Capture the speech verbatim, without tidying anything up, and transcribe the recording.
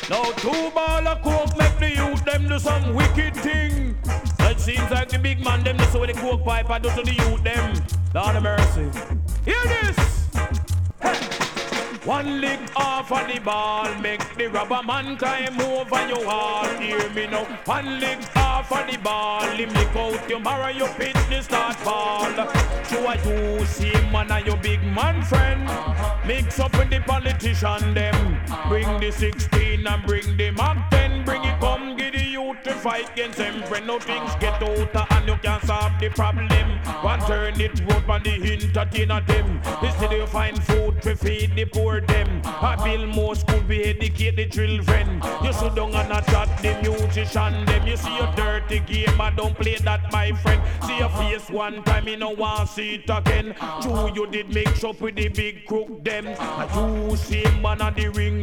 Now two ball of coke make the youth them do some wicked thing. It seems like the big man them do so with the coke pipe and do to the youth them. Lord of mercy. Hear this. Hey. One lick off of the ball, make the rubber man climb over your wall. Hear me now. One lick off of the ball, him lick out your marrow, your pitney start fall. So I do see man and your big man friend. Mix up with the politician them. Bring the sixteen and bring the Mac ten. Bring it come, give the youth to fight against them. Friend, no things get out and you can't solve the problem. One turn it road on the entertainer them. Instead you find food to feed the poor them. I build more school to educate the children. You sit down and a chat the musician them. You see your dirty game, I don't play that, my friend. See your face one time, you know want see it again. True, you did mix up with the big crook them. And you see man on the ring.